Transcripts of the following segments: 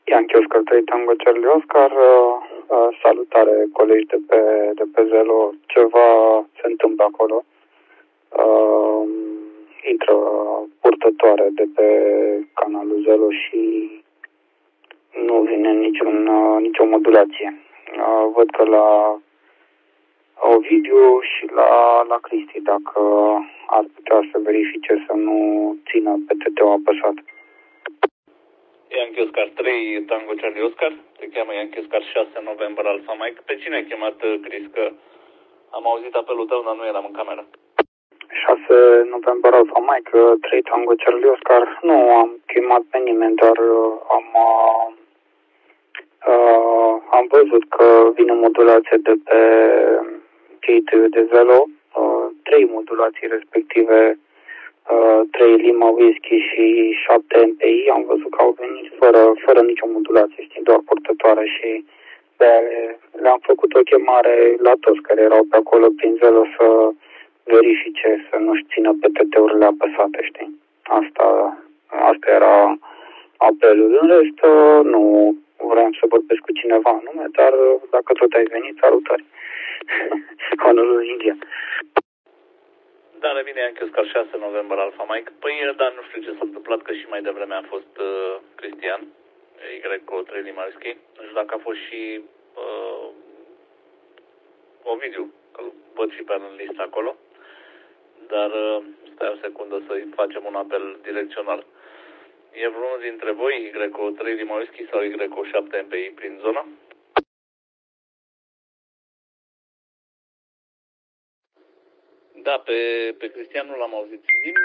Yankee Oscar 3 Tango Charlie Oscar, salutare colegi de pe Zelo, ceva se întâmplă acolo. Intră purtătoare de pe canalul Zelo și nu vine nicio modulație. Văd că la Ovidiu și la Cristi, dacă ar putea să verifice să nu țină PTT-ul apăsat. Yankee Oscar 3, Tango Charlie Oscar, se cheamă Yankee Oscar 6 November Alpha Mike. Pe cine ai chemat, Chris? Că am auzit apelul tău, dar nu eram în cameră. 6 November Alpha Mike, 3 Tango Charlie Oscar. Nu am chemat pe nimeni, dar am văzut că vine modulație de pe gateway de Zelo, 3 modulații respective, 3 Lima Whisky și 7 MPI. Am văzut că au venit fără nicio modulație, știi, doar purtătoare și le-am făcut o chemare la toți care erau pe acolo prin Zelo să verifice, să nu-și țină PTT-urile apăsate, știi. Asta era apelul. În rest, nu vreau să vorbesc cu cineva anume, dar dacă tot ai venit, salutări. Honolulu, India. Da, revine Yankee Oscar 6 November Alpha Mike. Păi, dar nu știu ce s-a întâmplat, că și mai devreme a fost Cristian, Y3 Limarski. Nu știu dacă a fost și Ovidiu, că văd și pe în listă acolo. Dar stai o secundă să-i facem un apel direcțional. E vreunul dintre voi, Y3 Limarski sau Y7 MPI prin zonă? Da, pe Cristian nu l-am auzit.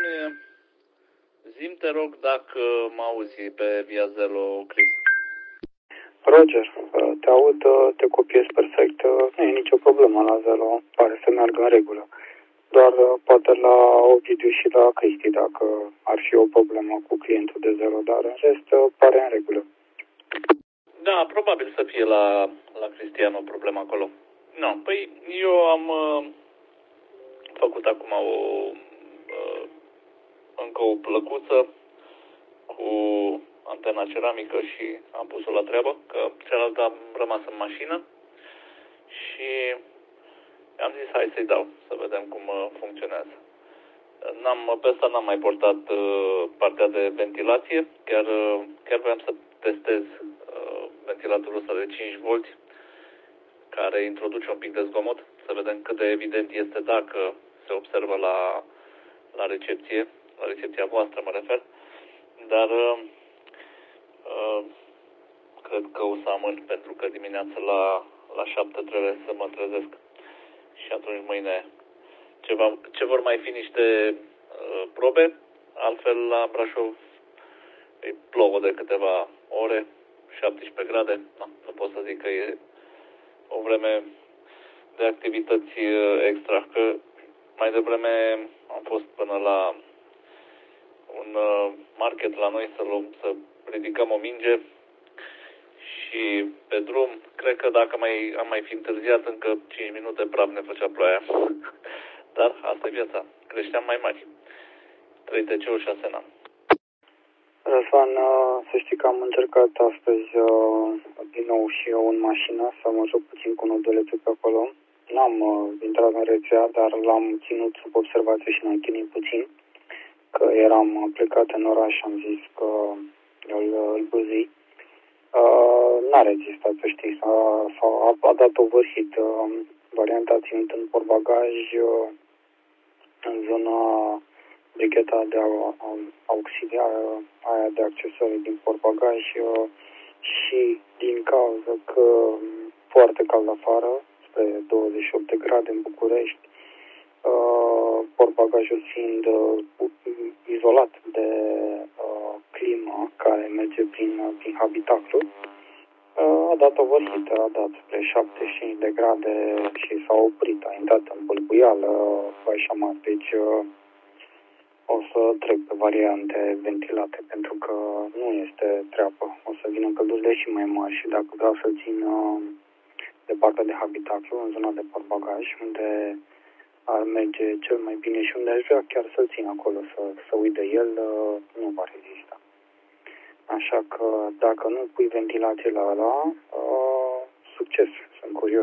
Zim, te rog, dacă mă auzi pe via Zelo, Chris. Roger, te aud, te copiez perfect, nu e nicio problemă la Zelo, pare să meargă în regulă. Doar poate la Ovidiu și la Cristi, dacă ar fi o problemă cu clientul de Zelo, dar în rest pare în regulă. Da, probabil să fie la Cristian o problemă acolo. No, păi eu am făcut acum încă o plăcuță cu antena ceramică și am pus-o la treabă, că cealaltă am rămas în mașină și am zis hai să-i dau, să vedem cum funcționează. Pe ăsta n-am mai portat partea de ventilație, chiar vreau să testez ventilatorul ăsta de 5V, care introduce un pic de zgomot, să vedem cât de evident este dacă se observă la recepție, la recepția voastră mă refer, dar cred că o să amân, pentru că dimineața la 7 trebuie să mă trezesc și atunci mâine ce vor mai fi niște probe, altfel la Brașov îi plouă de câteva ore, 17 grade, nu pot să zic că e o vreme de activități extra, că mai devreme am fost până la un market la noi să ridicăm o minge și pe drum, cred că dacă am mai fi întârziat încă 5 minute, praf ne făcea ploaia. Dar asta e viața, creșteam mai mari. 3 TC-uri, 6 n-am. Răzvan, să știi că am încercat astăzi din nou și eu în mașină să mă joc puțin cu nodulețul pe acolo. N-am intrat în rețea, dar l-am ținut sub observație și m-am chinuit puțin. Că eram plecat în oraș și am zis că îl bâzii. N-a rezistat, să știi, a dat overheat. Varianta a ținut în portbagaj în zona bricheta de auxiliară, aia de accesorii din portbagaj și din cauza că foarte cald afară, spre 28 de grade în București, portbagajul fiind izolat de climă care merge prin habitaclu, a dat overheat, a dat spre 75 de grade și s-a oprit, a intrat în bâlbuială, așa mai. Deci o să trec pe variante ventilate, pentru că nu este treabă. O să vină căldurile și mai mari și dacă vreau să țin de partea de habitaclu, în zona de portbagaj, unde ar merge cel mai bine și unde aș vrea chiar să-l țin acolo, să uit de el, nu va rezista. Așa că dacă nu pui ventilație la ăla, succes. Sunt curios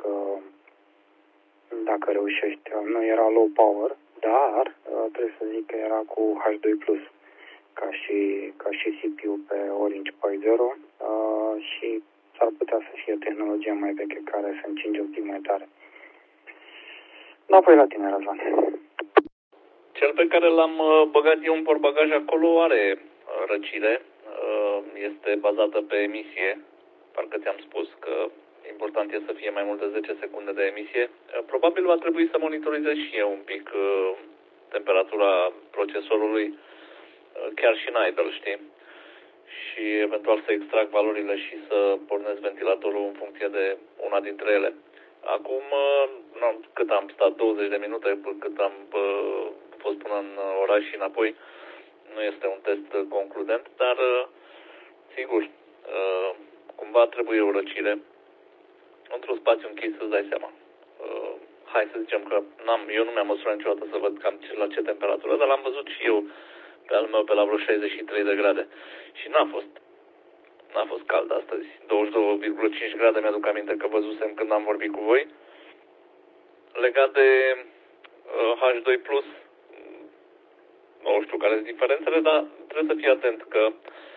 dacă reușești. Nu era low power, dar trebuie să zic că era cu H2+, ca și CPU pe Orange Pi 0 și s-ar putea să fie tehnologia mai veche care se încinge un pic mai tare. Înapoi la tine, Răzvan. Cel pe care l-am băgat eu în portbagaj acolo are răcire, este bazată pe emisie, parcă ți-am spus că important e să fie mai mult de 10 secunde de emisie. Probabil va trebui să monitorizez și eu un pic temperatura procesorului, chiar și în idle, știi? Și eventual să extrag valorile și să pornesc ventilatorul în funcție de una dintre ele. Acum, cât am stat, 20 de minute, cât am fost până în oraș și înapoi, nu este un test concludent, dar sigur, cumva trebuie o răcire. Într-un spațiu închis, îți dai seama. Hai să zicem că eu nu mi-am măsurat niciodată să văd cam la ce temperatură, dar l-am văzut și eu pe al meu pe la vreo 63 de grade. Și n-a fost cald astăzi. 22,5 grade mi-aduc aminte că văzusem când am vorbit cu voi. Legat de H2+, nu știu care sunt diferențele, dar trebuie să fii atent că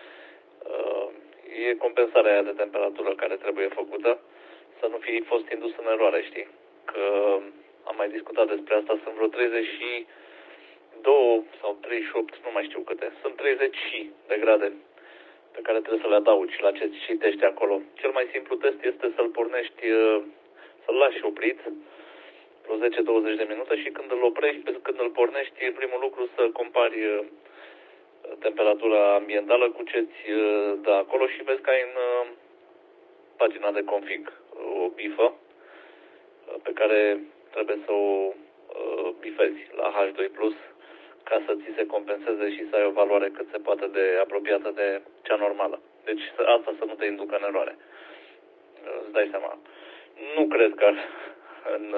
e compensarea aia de temperatură care trebuie făcută, să nu fi fost indus în eroare, știi? Că am mai discutat despre asta, sunt vreo 32 sau 38, nu mai știu câte, sunt 30 de grade pe care trebuie să le adaugi la ce citești acolo. Cel mai simplu test este să-l pornești, să-l lași oprit vreo 10-20 de minute și când îl oprești, când îl pornești, primul lucru să compari temperatura ambientală cu ce-ți dă acolo și vezi că ai în pagina de config o bifă pe care trebuie să o bifezi la H2+, ca să ți se compenseze și să ai o valoare cât se poate de apropiată de cea normală. Deci asta să nu te inducă în eroare. Îți dai seama. Nu cred că în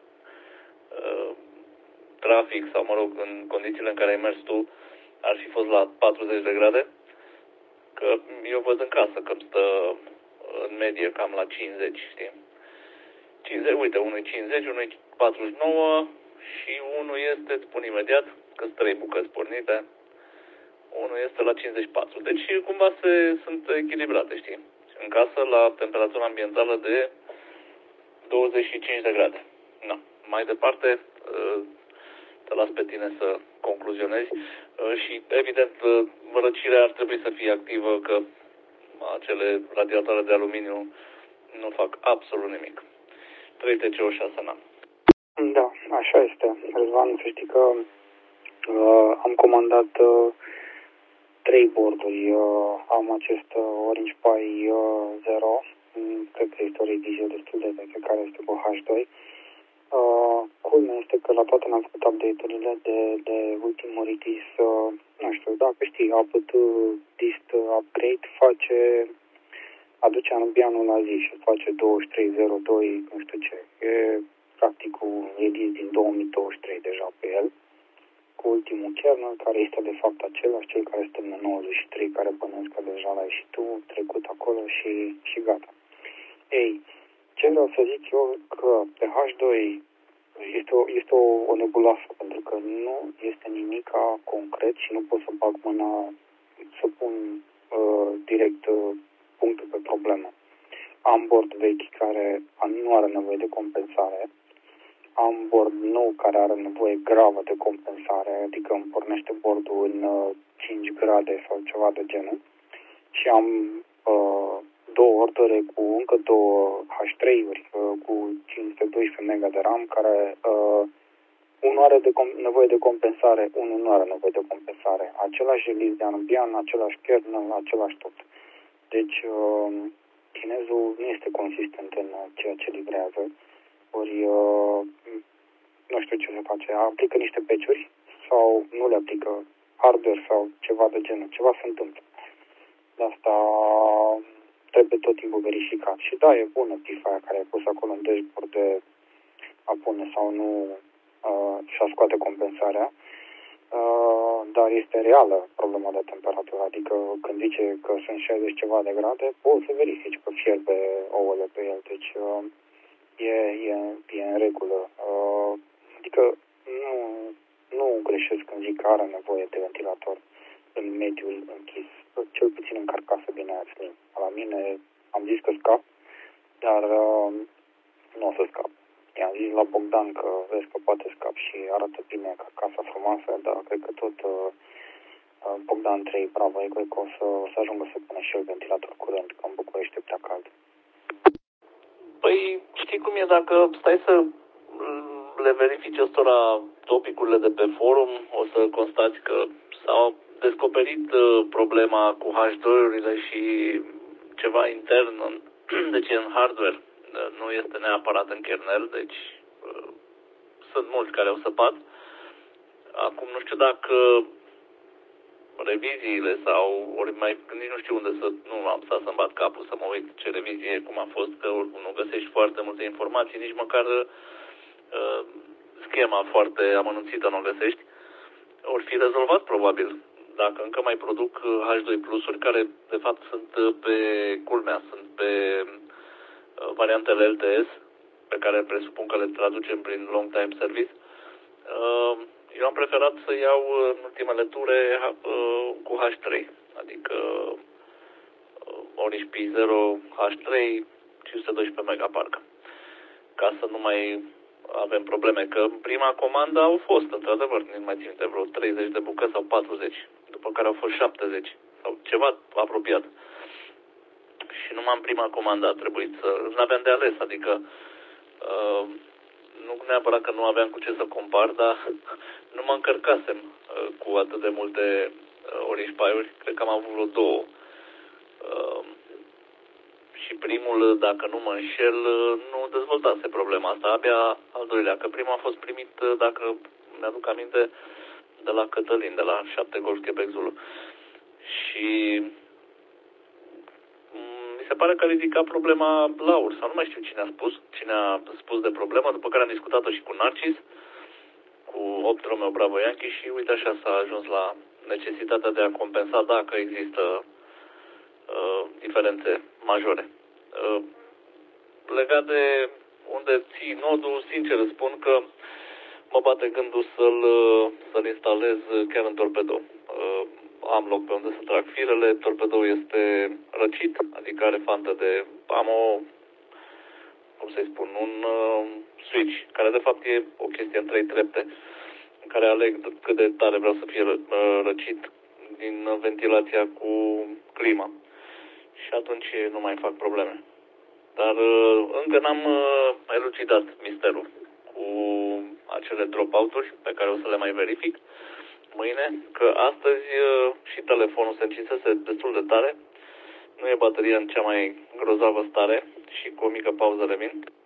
trafic sau, mă rog, în condițiile în care ai mers tu, ar fi fost la 40 de grade, că eu văd în casă că stă în medie cam la 50, știi? 50, uite, unul e 50, unul e 49 și unul este, îți spun imediat, că sunt 3 bucăți pornite, unul este la 54. Deci cumva sunt echilibrate, știi? În casă la temperatura ambientală de 25 de grade. Na. Mai departe, te las pe tine să concluzionezi și, evident, răcirea ar trebui să fie activă, că acele radiatoare de aluminiu nu fac absolut nimic. 3 TCO6, n-am. Da, așa este. Răzvan, să știi că am comandat 3 borduri. Am acest Orange Pi 0, cred că este o revizie destul de veche, care este cu H2. Culmea este că la toate am făcut update-urile de ultimul release, nu știu, dacă știi, Apt Dist Upgrade aduce Anbianul la zi și face 2302, nu știu ce. E practic un release din 2023 deja pe el, cu ultimul kernel, care este de fapt același, cel care este în 93, care bănuiesc că deja l-ai și tu trecut acolo și gata. Ei, ce vreau să zic eu, că pe H2 este o nebuloasă, pentru că nu este nimica concret și nu pot să bag mâna să pun direct punctul pe problemă. Am bord vechi care nu are nevoie de compensare, am bord nou care are nevoie gravă de compensare, adică îmi pornește bordul în 5 grade sau ceva de genul, și am două ordere cu încă două H3-uri cu 512 MB de RAM, care unul are nevoie de compensare, unul nu are nevoie de compensare. Același release de Anbian, același kernel, același tot. Deci chinezul nu este consistent în ceea ce livrează, ori nu știu ce se face, aplică niște patch-uri sau nu le aplică, hardware sau ceva de genul, ceva se întâmplă. De asta trebuie tot timpul verificat. Și da, e bună pifa aia care ai pus acolo în dashboard de a pune sau nu și a scoate compensarea. dar este reală problema de temperatură. Adică când zice că sunt 60 ceva de grade, poți să verifici că fierbe ouăle pe el. Deci e în regulă. Adică nu greșesc când zic că are nevoie de ventilator în mediul închis. Cel puțin în carcasă, bine ați spus. La mine am zis că scap, dar nu o să scap. I-am zis la Bogdan că vezi că poate scap și arată bine carcasa frumoasă, dar cred că tot Bogdan 3 Bravo, cred că o să ajungă să pune și el ventilator curent, că în București e prea cald. Păi știi cum e, dacă stai să le verifici ăstora topicurile de pe forum, o să constați că s-au descoperit problema cu H2-urile și ceva intern, deci în hardware, nu este neapărat în kernel, deci sunt mulți care au săpat. Acum nu știu dacă reviziile sau ori mai nici nu știu unde nu am stat să-mi bat capul să mă uit ce revizie, cum a fost, că nu găsești foarte multe informații, nici măcar schema foarte amănunțită nu o găsești. Ori fi rezolvat probabil dacă încă mai produc H2 Plus-uri, care de fapt sunt pe culmea, sunt pe variantele LTS, pe care presupun că le traducem prin Long Time Service. Eu am preferat să iau în ultimele ture cu H3, adică Orange P0 H3 512 MB parcă, ca să nu mai avem probleme, că în prima comandă au fost, într-adevăr, nu mai țin minte, vreo 30 de bucăți sau 40, după care au fost 70 sau ceva apropiat. Și numai în prima comandă a trebuit nu aveam de ales, adică nu neapărat că nu aveam cu ce să compar, dar nu mă încărcasem cu atât de multe Orange Pi-uri, cred că am avut vreo două. Și primul, dacă nu mă înșel, nu dezvoltase problema asta, abia al doilea, că primul a fost primit, dacă mi-aduc aminte, de la Cătălin, de la 7 Golf Quebec Zulu. Și mi se pare că a ridicat problema Laur, sau nu mai știu cine a spus de problemă, după care am discutat-o și cu Narcis, cu 8 Romeo Bravo Yankee și uite așa s-a ajuns la necesitatea de a compensa dacă există diferențe majore. Legat de unde ții nodul, sincer îți spun că mă bate gândul să-l instalez chiar în torpedo. Am loc pe unde să trag firele, torpedoul este răcit, adică are fantă de... Am un switch, care de fapt e o chestie în 3 trepte, în care aleg cât de tare vreau să fie răcit din ventilația cu clima. Și atunci nu mai fac probleme. Dar încă n-am elucidat misterul cu acele drop-out-uri pe care o să le mai verific mâine, că astăzi și telefonul se încisese destul de tare, nu e bateria în cea mai grozavă stare și cu o mică pauză revin.